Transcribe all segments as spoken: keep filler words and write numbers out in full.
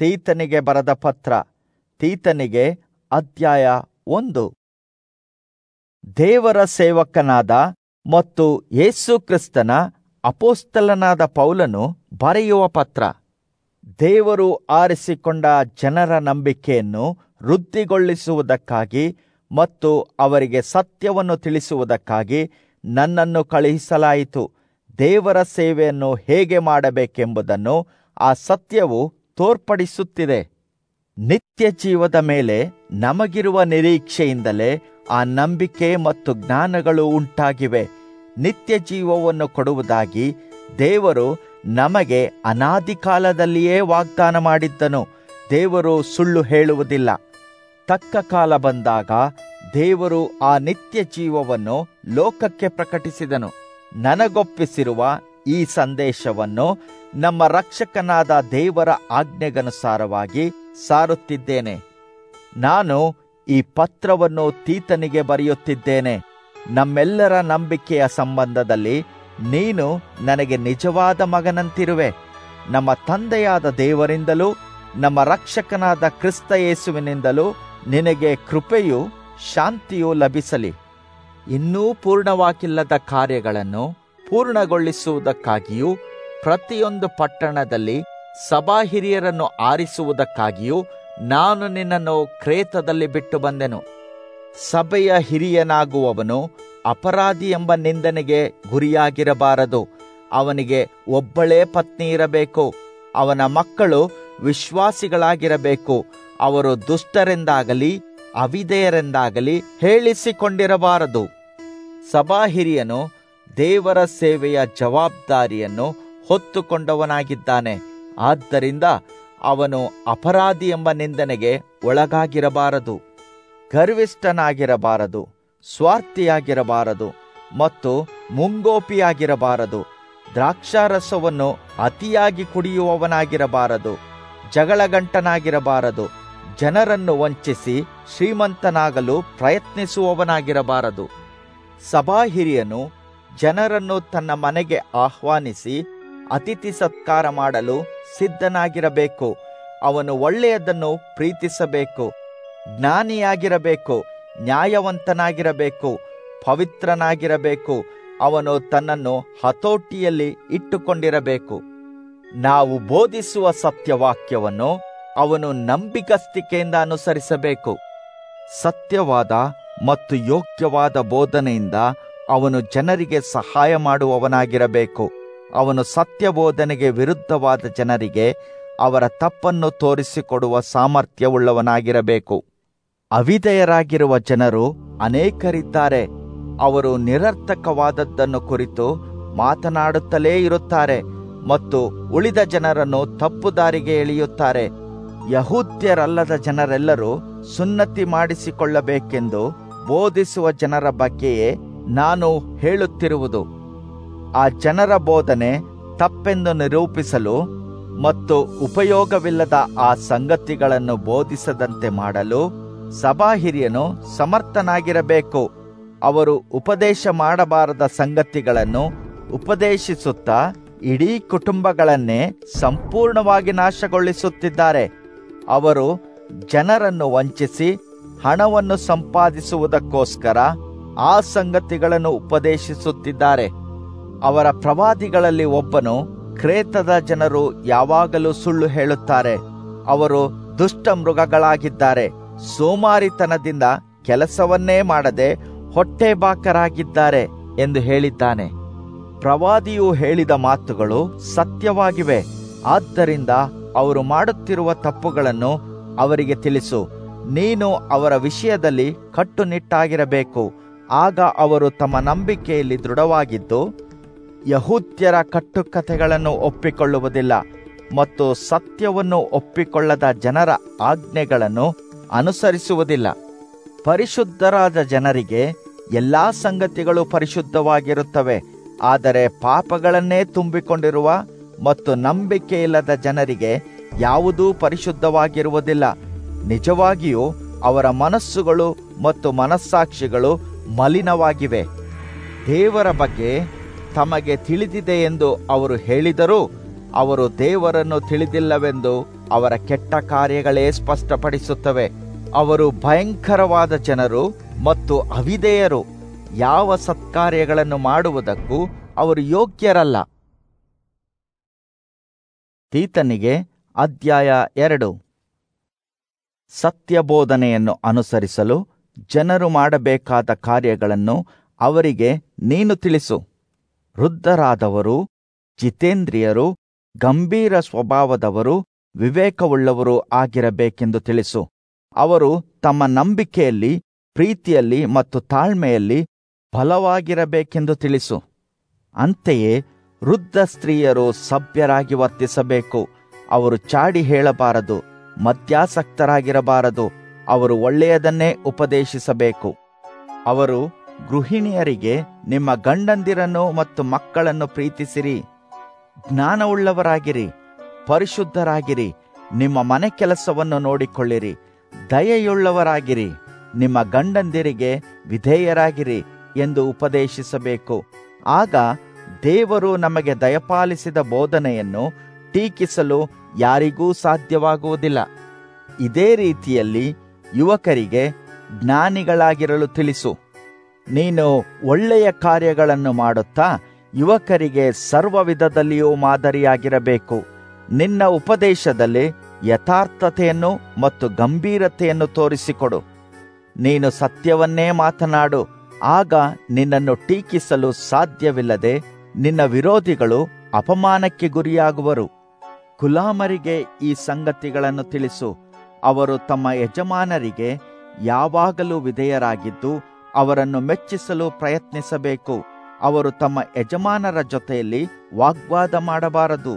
ತೀತನಿಗೆ ಬರೆದ ಪತ್ರ. ತೀತನಿಗೆ ಅಧ್ಯಾಯ ಒಂದು. ದೇವರ ಸೇವಕನಾದ ಮತ್ತು ಯೇಸು ಕ್ರಿಸ್ತನ ಅಪೊಸ್ತಲನಾದ ಪೌಲನು ಬರೆಯುವ ಪತ್ರ. ದೇವರು ಆರಿಸಿಕೊಂಡ ಜನರ ನಂಬಿಕೆಯನ್ನು ವೃದ್ಧಿಗೊಳಿಸುವುದಕ್ಕಾಗಿ ಮತ್ತು ಅವರಿಗೆ ಸತ್ಯವನ್ನು ತಿಳಿಸುವುದಕ್ಕಾಗಿ ನನ್ನನ್ನು ಕಳುಹಿಸಲಾಯಿತು. ದೇವರ ಸೇವೆಯನ್ನು ಹೇಗೆ ಮಾಡಬೇಕೆಂಬುದನ್ನು ಆ ಸತ್ಯವು ತೋರ್ಪಡಿಸುತ್ತಿದೆ. ನಿತ್ಯ ಜೀವದ ಮೇಲೆ ನಮಗಿರುವ ನಿರೀಕ್ಷೆಯಿಂದಲೇ ಆ ನಂಬಿಕೆ ಮತ್ತು ಜ್ಞಾನಗಳು ಉಂಟಾಗಿವೆ. ನಿತ್ಯ ಜೀವವನ್ನು ಕೊಡುವುದಾಗಿ ದೇವರು ನಮಗೆ ಅನಾದಿ ಕಾಲದಲ್ಲಿಯೇ ವಾಗ್ದಾನ ಮಾಡಿದ್ದನು. ದೇವರು ಸುಳ್ಳು ಹೇಳುವುದಿಲ್ಲ. ತಕ್ಕ ಕಾಲ ಬಂದಾಗ ದೇವರು ಆ ನಿತ್ಯ ಜೀವವನ್ನು ಲೋಕಕ್ಕೆ ಪ್ರಕಟಿಸಿದನು. ನನಗೊಪ್ಪಿಸಿರುವ ಈ ಸಂದೇಶವನ್ನು ನಮ್ಮ ರಕ್ಷಕನಾದ ದೇವರ ಆಜ್ಞೆಗನುಸಾರವಾಗಿ ಸಾರುತ್ತಿದ್ದೇನೆ. ನಾನು ಈ ಪತ್ರವನ್ನು ತೀತನಿಗೆ ಬರೆಯುತ್ತಿದ್ದೇನೆ. ನಮ್ಮೆಲ್ಲರ ನಂಬಿಕೆಯ ಸಂಬಂಧದಲ್ಲಿ ನೀನು ನನಗೆ ನಿಜವಾದ ಮಗನಂತಿರುವೆ. ನಮ್ಮ ತಂದೆಯಾದ ದೇವರಿಂದಲೂ ನಮ್ಮ ರಕ್ಷಕನಾದ ಕ್ರಿಸ್ತ ಯೇಸುವಿನಿಂದಲೂ ನಿನಗೆ ಕೃಪೆಯೂ ಶಾಂತಿಯೂ ಲಭಿಸಲಿ. ಇನ್ನೂ ಪೂರ್ಣವಾಗಿಲ್ಲದ ಕಾರ್ಯಗಳನ್ನು ಪೂರ್ಣಗೊಳಿಸುವುದಕ್ಕಾಗಿಯೂ ಪ್ರತಿಯೊಂದು ಪಟ್ಟಣದಲ್ಲಿ ಸಭಾಹಿರಿಯರನ್ನು ಆರಿಸುವುದಕ್ಕಾಗಿಯೂ ನಾನು ನಿನ್ನನ್ನು ಕ್ರೇತದಲ್ಲಿ ಬಿಟ್ಟು ಬಂದೆನು. ಸಭೆಯ ಹಿರಿಯನಾಗುವವನು ಅಪರಾಧಿ ಎಂಬ ನಿಂದನೆಗೆ ಗುರಿಯಾಗಿರಬಾರದು. ಅವನಿಗೆ ಒಬ್ಬಳೇ ಪತ್ನಿ ಇರಬೇಕು. ಅವನ ಮಕ್ಕಳು ವಿಶ್ವಾಸಿಗಳಾಗಿರಬೇಕು. ಅವರು ದುಷ್ಟರೆಂದಾಗಲಿ ಅವಿಧೇಯರೆಂದಾಗಲಿ ಹೇಳಿಸಿಕೊಂಡಿರಬಾರದು. ಸಭಾಹಿರಿಯನು ದೇವರ ಸೇವೆಯ ಜವಾಬ್ದಾರಿಯನ್ನು ಹೊತ್ತುಕೊಂಡವನಾಗಿದ್ದಾನೆ. ಆದ್ದರಿಂದ ಅವನು ಅಪರಾಧಿ ಎಂಬ ನಿಂದನೆಗೆ ಒಳಗಾಗಿರಬಾರದು. ಗರ್ವಿಷ್ಠನಾಗಿರಬಾರದು, ಸ್ವಾರ್ಥಿಯಾಗಿರಬಾರದು ಮತ್ತು ಮುಂಗೋಪಿಯಾಗಿರಬಾರದು. ದ್ರಾಕ್ಷಾರಸವನ್ನು ಅತಿಯಾಗಿ ಕುಡಿಯುವವನಾಗಿರಬಾರದು. ಜಗಳಗಂಟನಾಗಿರಬಾರದು. ಜನರನ್ನು ವಂಚಿಸಿ ಶ್ರೀಮಂತನಾಗಲು ಪ್ರಯತ್ನಿಸುವವನಾಗಿರಬಾರದು. ಸಭಾಹಿರಿಯನು ಜನರನ್ನು ತನ್ನ ಮನೆಗೆ ಆಹ್ವಾನಿಸಿ ಅತಿಥಿ ಸತ್ಕಾರ ಮಾಡಲು ಸಿದ್ಧನಾಗಿರಬೇಕು. ಅವನು ಒಳ್ಳೆಯದನ್ನು ಪ್ರೀತಿಸಬೇಕು, ಜ್ಞಾನಿಯಾಗಿರಬೇಕು, ನ್ಯಾಯವಂತನಾಗಿರಬೇಕು, ಪವಿತ್ರನಾಗಿರಬೇಕು. ಅವನು ತನ್ನನ್ನು ಹತೋಟಿಯಲ್ಲಿ ಇಟ್ಟುಕೊಂಡಿರಬೇಕು. ನಾವು ಬೋಧಿಸುವ ಸತ್ಯವಾಕ್ಯವನ್ನು ಅವನು ನಂಬಿಗಸ್ತಿಕೆಯಿಂದ ಅನುಸರಿಸಬೇಕು. ಸತ್ಯವಾದ ಮತ್ತು ಯೋಗ್ಯವಾದ ಬೋಧನೆಯಿಂದ ಅವನು ಜನರಿಗೆ ಸಹಾಯ ಮಾಡುವವನಾಗಿರಬೇಕು. ಅವನು ಸತ್ಯ ಬೋಧನೆಗೆ ವಿರುದ್ಧವಾದ ಜನರಿಗೆ ಅವರ ತಪ್ಪನ್ನು ತೋರಿಸಿಕೊಡುವ ಸಾಮರ್ಥ್ಯವುಳ್ಳವನಾಗಿರಬೇಕು. ಅವಿಧೇಯರಾಗಿರುವ ಜನರು ಅನೇಕರಿದ್ದಾರೆ. ಅವರು ನಿರರ್ಥಕವಾದದ್ದನ್ನು ಕುರಿತು ಮಾತನಾಡುತ್ತಲೇ ಇರುತ್ತಾರೆ ಮತ್ತು ಉಳಿದ ಜನರನ್ನು ತಪ್ಪುದಾರಿಗೆ ಎಳೆಯುತ್ತಾರೆ. ಯಹೂದ್ಯರಲ್ಲದ ಜನರೆಲ್ಲರೂ ಸುನ್ನತಿ ಮಾಡಿಸಿಕೊಳ್ಳಬೇಕೆಂದು ಬೋಧಿಸುವ ಜನರ ಬಗ್ಗೆಯೇ ನಾನು ಹೇಳುತ್ತಿರುವುದು. ಆ ಜನರ ಬೋಧನೆ ತಪ್ಪೆಂದು ನಿರೂಪಿಸಲು ಮತ್ತು ಉಪಯೋಗವಿಲ್ಲದ ಆ ಸಂಗತಿಗಳನ್ನು ಬೋಧಿಸದಂತೆ ಮಾಡಲು ಸಭಾಹಿರಿಯನು ಸಮರ್ಥನಾಗಿರಬೇಕು. ಅವರು ಉಪದೇಶ ಮಾಡಬಾರದ ಸಂಗತಿಗಳನ್ನು ಉಪದೇಶಿಸುತ್ತಾ ಇಡೀ ಕುಟುಂಬಗಳನ್ನೇ ಸಂಪೂರ್ಣವಾಗಿ ನಾಶಗೊಳಿಸುತ್ತಿದ್ದಾರೆ. ಅವರು ಜನರನ್ನು ವಂಚಿಸಿ ಹಣವನ್ನು ಸಂಪಾದಿಸುವುದಕ್ಕೋಸ್ಕರ ಆ ಸಂಗತಿಗಳನ್ನು ಉಪದೇಶಿಸುತ್ತಿದ್ದಾರೆ. ಅವರ ಪ್ರವಾದಿಗಳಲ್ಲಿ ಒಬ್ಬನು, ಕ್ರೇತದ ಜನರು ಯಾವಾಗಲೂ ಸುಳ್ಳು ಹೇಳುತ್ತಾರೆ. ಅವರು ದುಷ್ಟ ಮೃಗಗಳಾಗಿದ್ದಾರೆ. ಸೋಮಾರಿತನದಿಂದ ಕೆಲಸವನ್ನೇ ಮಾಡದೆ ಹೊಟ್ಟೆಬಾಕರಾಗಿದ್ದಾರೆ ಎಂದು ಹೇಳಿದ್ದಾನೆ. ಪ್ರವಾದಿಯು ಹೇಳಿದ ಮಾತುಗಳು ಸತ್ಯವಾಗಿವೆ. ಆದ್ದರಿಂದ ಅವರು ಮಾಡುತ್ತಿರುವ ತಪ್ಪುಗಳನ್ನು ಅವರಿಗೆ ತಿಳಿಸು. ನೀನು ಅವರ ವಿಷಯದಲ್ಲಿ ಕಟ್ಟುನಿಟ್ಟಾಗಿರಬೇಕು. ಆಗ ಅವರು ತಮ್ಮ ನಂಬಿಕೆಯಲ್ಲಿ ದೃಢವಾಗಿದ್ದು ಯಹೂದ್ಯರ ಕಟ್ಟುಕಥೆಗಳನ್ನು ಒಪ್ಪಿಕೊಳ್ಳುವುದಿಲ್ಲ ಮತ್ತು ಸತ್ಯವನ್ನು ಒಪ್ಪಿಕೊಳ್ಳದ ಜನರ ಆಜ್ಞೆಗಳನ್ನು ಅನುಸರಿಸುವುದಿಲ್ಲ. ಪರಿಶುದ್ಧರಾದ ಜನರಿಗೆ ಎಲ್ಲಾ ಸಂಗತಿಗಳು ಪರಿಶುದ್ಧವಾಗಿರುತ್ತವೆ. ಆದರೆ ಪಾಪಗಳನ್ನೇ ತುಂಬಿಕೊಂಡಿರುವ ಮತ್ತು ನಂಬಿಕೆಯಿಲ್ಲದ ಜನರಿಗೆ ಯಾವುದೂ ಪರಿಶುದ್ಧವಾಗಿರುವುದಿಲ್ಲ. ನಿಜವಾಗಿಯೂ ಅವರ ಮನಸ್ಸುಗಳು ಮತ್ತು ಮನಸ್ಸಾಕ್ಷಿಗಳು ಮಲಿನವಾಗಿವೆ. ದೇವರ ಬಗ್ಗೆ ತಮಗೆ ತಿಳಿದಿದೆ ಎಂದು ಅವರು ಹೇಳಿದರೂ ಅವರು ದೇವರನ್ನು ತಿಳಿದಿಲ್ಲವೆಂದು ಅವರ ಕೆಟ್ಟ ಕಾರ್ಯಗಳೇ ಸ್ಪಷ್ಟಪಡಿಸುತ್ತವೆ. ಅವರು ಭಯಂಕರವಾದ ಜನರು ಮತ್ತು ಅವಿಧೇಯರು. ಯಾವ ಸತ್ಕಾರ್ಯಗಳನ್ನು ಮಾಡುವುದಕ್ಕೂ ಅವರು ಯೋಗ್ಯರಲ್ಲ. ತೀತನಿಗೆ ಅಧ್ಯಾಯ ಎರಡು. ಸತ್ಯಬೋಧನೆಯನ್ನು ಅನುಸರಿಸಲು ಜನರು ಮಾಡಬೇಕಾದ ಕಾರ್ಯಗಳನ್ನು ಅವರಿಗೆ ನೀನು ತಿಳಿಸು. ವೃದ್ಧರಾದವರು, ಜಿತೇಂದ್ರಿಯರು, ಗಂಭೀರ ಸ್ವಭಾವದವರು, ವಿವೇಕವುಳ್ಳವರು ಆಗಿರಬೇಕೆಂದು ತಿಳಿಸು. ಅವರು ತಮ್ಮ ನಂಬಿಕೆಯಲ್ಲಿ, ಪ್ರೀತಿಯಲ್ಲಿ ಮತ್ತು ತಾಳ್ಮೆಯಲ್ಲಿ ಬಲವಾಗಿರಬೇಕೆಂದು ತಿಳಿಸು. ಅಂತೆಯೇ ವೃದ್ಧ ಸ್ತ್ರೀಯರು ಸಭ್ಯರಾಗಿ ವರ್ತಿಸಬೇಕು. ಅವರು ಚಾಡಿ ಹೇಳಬಾರದು, ಮದ್ಯಾಸಕ್ತರಾಗಿರಬಾರದು. ಅವರು ಒಳ್ಳೆಯದನ್ನೇ ಉಪದೇಶಿಸಬೇಕು. ಅವರು ಗೃಹಿಣಿಯರಿಗೆ, ನಿಮ್ಮ ಗಂಡಂದಿರನ್ನು ಮತ್ತು ಮಕ್ಕಳನ್ನು ಪ್ರೀತಿಸಿರಿ, ಜ್ಞಾನವುಳ್ಳವರಾಗಿರಿ, ಪರಿಶುದ್ಧರಾಗಿರಿ, ನಿಮ್ಮ ಮನೆ ಕೆಲಸವನ್ನು ನೋಡಿಕೊಳ್ಳಿರಿ, ದಯೆಯುಳ್ಳವರಾಗಿರಿ, ನಿಮ್ಮ ಗಂಡಂದಿರಿಗೆ ವಿಧೇಯರಾಗಿರಿ ಎಂದು ಉಪದೇಶಿಸಬೇಕು. ಆಗ ದೇವರು ನಮಗೆ ದಯಪಾಲಿಸಿದ ಬೋಧನೆಯನ್ನು ಟೀಕಿಸಲು ಯಾರಿಗೂ ಸಾಧ್ಯವಾಗುವುದಿಲ್ಲ. ಇದೇ ರೀತಿಯಲ್ಲಿ ಯುವಕರಿಗೆ ಜ್ಞಾನಿಗಳಾಗಿರಲು ತಿಳಿಸು. ನೀನು ಒಳ್ಳೆಯ ಕಾರ್ಯಗಳನ್ನು ಮಾಡುತ್ತಾ ಯುವಕರಿಗೆ ಸರ್ವ ವಿಧದಲ್ಲಿಯೂ ಮಾದರಿಯಾಗಿರಬೇಕು. ನಿನ್ನ ಉಪದೇಶದಲ್ಲಿ ಯಥಾರ್ಥತೆಯನ್ನು ಮತ್ತು ಗಂಭೀರತೆಯನ್ನು ತೋರಿಸಿಕೊಡು. ನೀನು ಸತ್ಯವನ್ನೇ ಮಾತನಾಡು. ಆಗ ನಿನ್ನನ್ನು ಟೀಕಿಸಲು ಸಾಧ್ಯವಿಲ್ಲದೆ ನಿನ್ನ ವಿರೋಧಿಗಳು ಅಪಮಾನಕ್ಕೆ ಗುರಿಯಾಗುವರು. ಗುಲಾಮರಿಗೆ ಈ ಸಂಗತಿಗಳನ್ನು ತಿಳಿಸು. ಅವರು ತಮ್ಮ ಯಜಮಾನರಿಗೆ ಯಾವಾಗಲೂ ವಿಧೇಯರಾಗಿದ್ದು ಅವರನ್ನು ಮೆಚ್ಚಿಸಲು ಪ್ರಯತ್ನಿಸಬೇಕು. ಅವರು ತಮ್ಮ ಯಜಮಾನರ ಜೊತೆಯಲ್ಲಿ ವಾಗ್ವಾದ ಮಾಡಬಾರದು.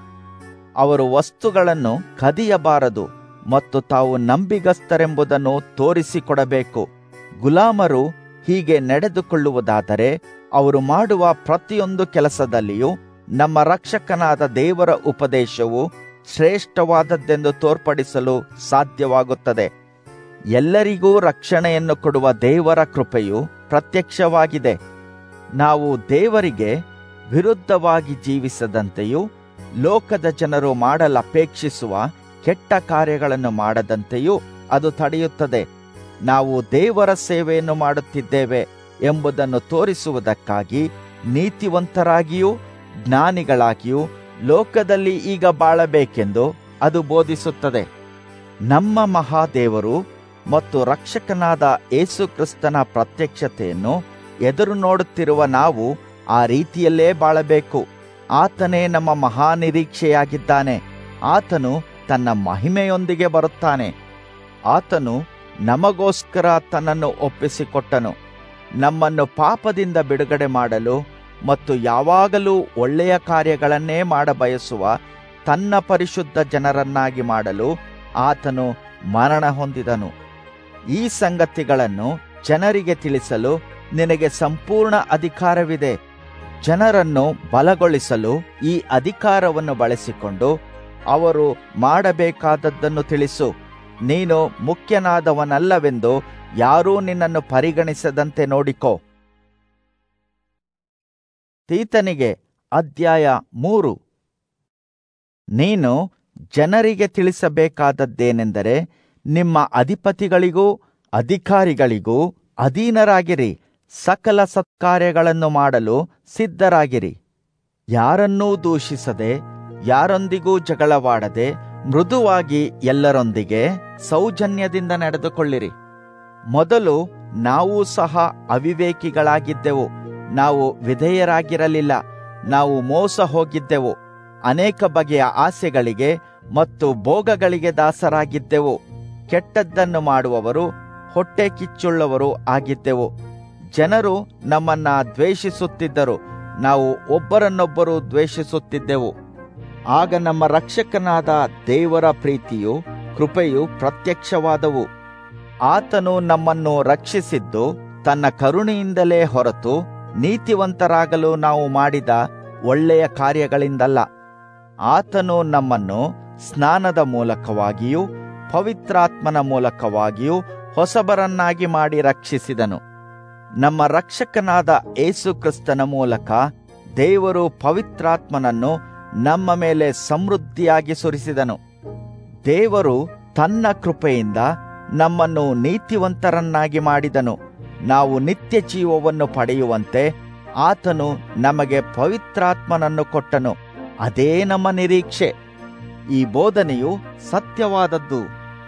ಅವರು ವಸ್ತುಗಳನ್ನು ಕದಿಯಬಾರದು ಮತ್ತು ತಾವು ನಂಬಿಗಸ್ತರೆಂಬುದನ್ನು ತೋರಿಸಿಕೊಡಬೇಕು. ಗುಲಾಮರು ಹೀಗೆ ನಡೆದುಕೊಳ್ಳುವುದಾದರೆ ಅವರು ಮಾಡುವ ಪ್ರತಿಯೊಂದು ಕೆಲಸದಲ್ಲಿಯೂ ನಮ್ಮ ರಕ್ಷಕನಾದ ದೇವರ ಉಪದೇಶವು ಶ್ರೇಷ್ಠವಾದದ್ದೆಂದು ತೋರ್ಪಡಿಸಲು ಸಾಧ್ಯವಾಗುತ್ತದೆ. ಎಲ್ಲರಿಗೂ ರಕ್ಷಣೆಯನ್ನು ಕೊಡುವ ದೇವರ ಕೃಪೆಯು ಪ್ರತ್ಯಕ್ಷವಾಗಿದೆ. ನಾವು ದೇವರಿಗೆ ವಿರುದ್ಧವಾಗಿ ಜೀವಿಸದಂತೆಯೂ ಲೋಕದ ಜನರು ಮಾಡಲಪೇಕ್ಷಿಸುವ ಕೆಟ್ಟ ಕಾರ್ಯಗಳನ್ನು ಮಾಡದಂತೆಯೂ ಅದು ತಡೆಯುತ್ತದೆ. ನಾವು ದೇವರ ಸೇವೆಯನ್ನು ಮಾಡುತ್ತಿದ್ದೇವೆ ಎಂಬುದನ್ನು ತೋರಿಸುವುದಕ್ಕಾಗಿ ನೀತಿವಂತರಾಗಿಯೂ ಜ್ಞಾನಿಗಳಾಗಿಯೂ ಲೋಕದಲ್ಲಿ ಈಗ ಬಾಳಬೇಕೆಂದು ಅದು ಬೋಧಿಸುತ್ತದೆ. ನಮ್ಮ ಮಹಾದೇವರು ಮತ್ತು ರಕ್ಷಕನಾದ ಯೇಸು ಕ್ರಿಸ್ತನ ಪ್ರತ್ಯಕ್ಷತೆಯನ್ನು ಎದುರು ನೋಡುತ್ತಿರುವ ನಾವು ಆ ರೀತಿಯಲ್ಲೇ ಬಾಳಬೇಕು. ಆತನೇ ನಮ್ಮ ಮಹಾನಿರೀಕ್ಷೆಯಾಗಿದ್ದಾನೆ. ಆತನು ತನ್ನ ಮಹಿಮೆಯೊಂದಿಗೆ ಬರುತ್ತಾನೆ. ಆತನು ನಮಗೋಸ್ಕರ ತನ್ನನ್ನು ಒಪ್ಪಿಸಿಕೊಟ್ಟನು, ನಮ್ಮನ್ನು ಪಾಪದಿಂದ ಬಿಡುಗಡೆ ಮಾಡಲು ಮತ್ತು ಯಾವಾಗಲೂ ಒಳ್ಳೆಯ ಕಾರ್ಯಗಳನ್ನೇ ಮಾಡಬಯಸುವ ತನ್ನ ಪರಿಶುದ್ಧ ಜನರನ್ನಾಗಿ ಮಾಡಲು ಆತನು ಮರಣ ಹೊಂದಿದನು. ಈ ಸಂಗತಿಗಳನ್ನು ಜನರಿಗೆ ತಿಳಿಸಲು ನಿನಗೆ ಸಂಪೂರ್ಣ ಅಧಿಕಾರವಿದೆ. ಜನರನ್ನು ಬಲಗೊಳಿಸಲು ಈ ಅಧಿಕಾರವನ್ನು ಬಳಸಿಕೊಂಡು ಅವರು ಮಾಡಬೇಕಾದದ್ದನ್ನು ತಿಳಿಸು. ನೀನು ಮುಖ್ಯನಾದವನಲ್ಲವೆಂದು ಯಾರೂ ನಿನ್ನನ್ನು ಪರಿಗಣಿಸದಂತೆ ನೋಡಿಕೋ. ತೀತನಿಗೆ ಅಧ್ಯಾಯ ಮೂರು. ನೀನು ಜನರಿಗೆ ತಿಳಿಸಬೇಕಾದದ್ದೇನೆಂದರೆ, ನಿಮ್ಮ ಅಧಿಪತಿಗಳಿಗೂ ಅಧಿಕಾರಿಗಳಿಗೂ ಅಧೀನರಾಗಿರಿ. ಸಕಲ ಸತ್ಕಾರ್ಯಗಳನ್ನು ಮಾಡಲು ಸಿದ್ಧರಾಗಿರಿ. ಯಾರನ್ನೂ ದೂಷಿಸದೆ, ಯಾರೊಂದಿಗೂ ಜಗಳವಾಡದೆ, ಮೃದುವಾಗಿ ಎಲ್ಲರೊಂದಿಗೆ ಸೌಜನ್ಯದಿಂದ ನಡೆದುಕೊಳ್ಳಿರಿ. ಮೊದಲು ನಾವು ಸಹ ಅವಿವೇಕಿಗಳಾಗಿದ್ದೆವು. ನಾವು ವಿಧೇಯರಾಗಿರಲಿಲ್ಲ. ನಾವು ಮೋಸ ಹೋಗಿದ್ದೆವು. ಅನೇಕ ಬಗೆಯ ಆಸೆಗಳಿಗೆ ಮತ್ತು ಭೋಗಗಳಿಗೆ ದಾಸರಾಗಿದ್ದೆವು. ಕೆಟ್ಟದ್ದನ್ನು ಮಾಡುವವರು, ಹೊಟ್ಟೆ ಕಿಚ್ಚುಳ್ಳವರು ಆಗಿದ್ದೆವು. ಜನರು ನಮ್ಮನ್ನ ದ್ವೇಷಿಸುತ್ತಿದ್ದರು. ನಾವು ಒಬ್ಬರನ್ನೊಬ್ಬರು ದ್ವೇಷಿಸುತ್ತಿದ್ದೆವು. ಆಗ ನಮ್ಮ ರಕ್ಷಕನಾದ ದೇವರ ಪ್ರೀತಿಯು ಕೃಪೆಯು ಪ್ರತ್ಯಕ್ಷವಾದವು. ಆತನು ನಮ್ಮನ್ನು ರಕ್ಷಿಸಿದ್ದು ತನ್ನ ಕರುಣೆಯಿಂದಲೇ ಹೊರತು ನೀತಿವಂತರಾಗಲು ನಾವು ಮಾಡಿದ ಒಳ್ಳೆಯ ಕಾರ್ಯಗಳಿಂದಲ್ಲ. ಆತನು ನಮ್ಮನ್ನು ಸ್ನಾನದ ಮೂಲಕವಾಗಿಯೂ ಪವಿತ್ರಾತ್ಮನ ಮೂಲಕವಾಗಿಯೂ ಹೊಸಬರನ್ನಾಗಿ ಮಾಡಿ ರಕ್ಷಿಸಿದನು. ನಮ್ಮ ರಕ್ಷಕನಾದ ಯೇಸು ಕ್ರಿಸ್ತನ ಮೂಲಕ ದೇವರು ಪವಿತ್ರಾತ್ಮನನ್ನು ನಮ್ಮ ಮೇಲೆ ಸಮೃದ್ಧಿಯಾಗಿ ಸುರಿಸಿದನು. ದೇವರು ತನ್ನ ಕೃಪೆಯಿಂದ ನಮ್ಮನ್ನು ನೀತಿವಂತರನ್ನಾಗಿ ಮಾಡಿದನು. ನಾವು ನಿತ್ಯ ಜೀವವನ್ನು ಪಡೆಯುವಂತೆ ಆತನು ನಮಗೆ ಪವಿತ್ರಾತ್ಮನನ್ನು ಕೊಟ್ಟನು. ಅದೇ ನಮ್ಮ ನಿರೀಕ್ಷೆ. ಈ ಬೋಧನೆಯು ಸತ್ಯವಾದದ್ದು.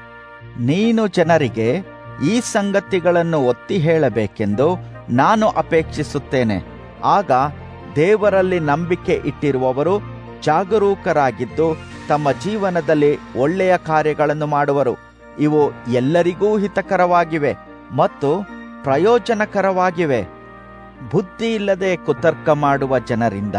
ನೀನು ಜನರಿಗೆ ಈ ಸಂಗತಿಗಳನ್ನು ಒತ್ತಿ ಹೇಳಬೇಕೆಂದು ನಾನು ಅಪೇಕ್ಷಿಸುತ್ತೇನೆ. ಆಗ ದೇವರಲ್ಲಿ ನಂಬಿಕೆ ಇಟ್ಟಿರುವವರು ಜಾಗರೂಕರಾಗಿದ್ದು ತಮ್ಮ ಜೀವನದಲ್ಲಿ ಒಳ್ಳೆಯ ಕಾರ್ಯಗಳನ್ನು ಮಾಡುವರು. ಇವು ಎಲ್ಲರಿಗೂ ಹಿತಕರವಾಗಿವೆ ಮತ್ತು ಪ್ರಯೋಜನಕರವಾಗಿವೆ. ಬುದ್ಧಿ ಇಲ್ಲದೆ ಕುತರ್ಕ ಮಾಡುವ ಜನರಿಂದ,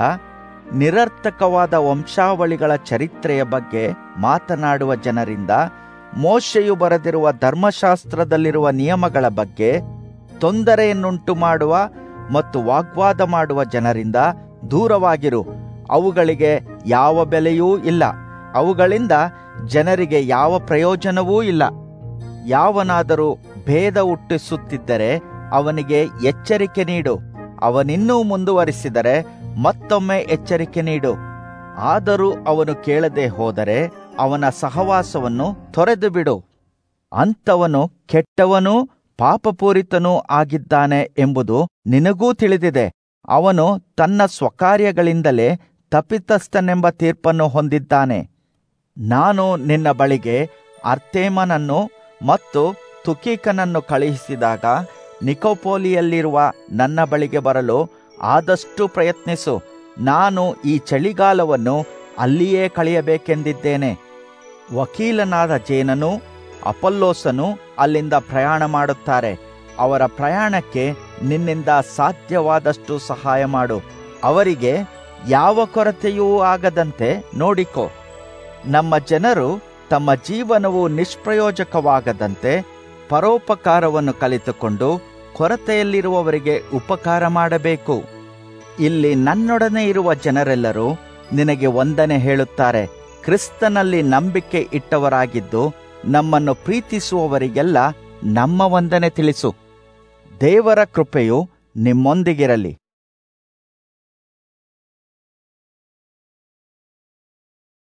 ನಿರರ್ಥಕವಾದ ವಂಶಾವಳಿಗಳ ಚರಿತ್ರೆಯ ಬಗ್ಗೆ ಮಾತನಾಡುವ ಜನರಿಂದ, ಮೋಶೆಯು ಬರೆದಿರುವ ಧರ್ಮಶಾಸ್ತ್ರದಲ್ಲಿರುವ ನಿಯಮಗಳ ಬಗ್ಗೆ ತೊಂದರೆಯನ್ನುಂಟು ಮಾಡುವ ಮತ್ತು ವಾಗ್ವಾದ ಮಾಡುವ ಜನರಿಂದ ದೂರವಾಗಿರು. ಅವುಗಳಿಗೆ ಯಾವ ಬೆಲೆಯೂ ಇಲ್ಲ. ಅವುಗಳಿಂದ ಜನರಿಗೆ ಯಾವ ಪ್ರಯೋಜನವೂ ಇಲ್ಲ. ಯಾವನಾದರೂ ಭೇದ ಹುಟ್ಟಿಸುತ್ತಿದ್ದರೆ ಅವನಿಗೆ ಎಚ್ಚರಿಕೆ ನೀಡು. ಅವನಿನ್ನೂ ಮುಂದುವರಿಸಿದರೆ ಮತ್ತೊಮ್ಮೆ ಎಚ್ಚರಿಕೆ ನೀಡು. ಆದರೂ ಅವನು ಕೇಳದೆ ಹೋದರೆ ಅವನ ಸಹವಾಸವನ್ನು ತೊರೆದು ಬಿಡು. ಅಂಥವನು ಕೆಟ್ಟವನೂ ಪಾಪಪೂರಿತನೂ ಆಗಿದ್ದಾನೆ ಎಂಬುದು ನಿನಗೂ ತಿಳಿದಿದೆ. ಅವನು ತನ್ನ ಸ್ವಕಾರ್ಯಗಳಿಂದಲೇ ತಪ್ಪಿತಸ್ಥನೆಂಬ ತೀರ್ಪನ್ನು ಹೊಂದಿದ್ದಾನೆ. ನಾನು ನಿನ್ನ ಬಳಿಗೆ ಅರ್ತೇಮನನ್ನು ಮತ್ತು ತುಕೀಕನನ್ನು ಕಳುಹಿಸಿದಾಗ ನಿಕೋಪೋಲಿಯಲ್ಲಿರುವ ನನ್ನ ಬಳಿಗೆ ಬರಲು ಆದಷ್ಟು ಪ್ರಯತ್ನಿಸು. ನಾನು ಈ ಚಳಿಗಾಲವನ್ನು ಅಲ್ಲಿಯೇ ಕಳೆಯಬೇಕೆಂದಿದ್ದೇನೆ. ವಕೀಲನಾದ ಜೇನನೂ ಅಪೊಲ್ಲೋಸನು ಅಲ್ಲಿಂದ ಪ್ರಯಾಣ ಮಾಡುತ್ತಾರೆ. ಅವರ ಪ್ರಯಾಣಕ್ಕೆ ನಿನ್ನಿಂದ ಸಾಧ್ಯವಾದಷ್ಟು ಸಹಾಯ ಮಾಡು. ಅವರಿಗೆ ಯಾವ ಕೊರತೆಯೂ ಆಗದಂತೆ ನೋಡಿಕೋ. ನಮ್ಮ ಜನರು ತಮ್ಮ ಜೀವನವು ನಿಷ್ಪ್ರಯೋಜಕವಾಗದಂತೆ ಪರೋಪಕಾರವನ್ನು ಕಲಿತುಕೊಂಡು ಕೊರತೆಯಲ್ಲಿರುವವರಿಗೆ ಉಪಕಾರ ಮಾಡಬೇಕು. ಇಲ್ಲಿ ನನ್ನೊಡನೆ ಇರುವ ಜನರೆಲ್ಲರೂ ನಿನಗೆ ವಂದನೆ ಹೇಳುತ್ತಾರೆ. ಕ್ರಿಸ್ತನಲ್ಲಿ ನಂಬಿಕೆ ಇಟ್ಟವರಾಗಿದ್ದು ನಮ್ಮನ್ನು ಪ್ರೀತಿಸುವವರಿಗೆಲ್ಲ ನಮ್ಮ ವಂದನೆ ತಿಳಿಸು. ದೇವರ ಕೃಪೆಯು ನಿಮ್ಮೊಂದಿಗಿರಲಿ.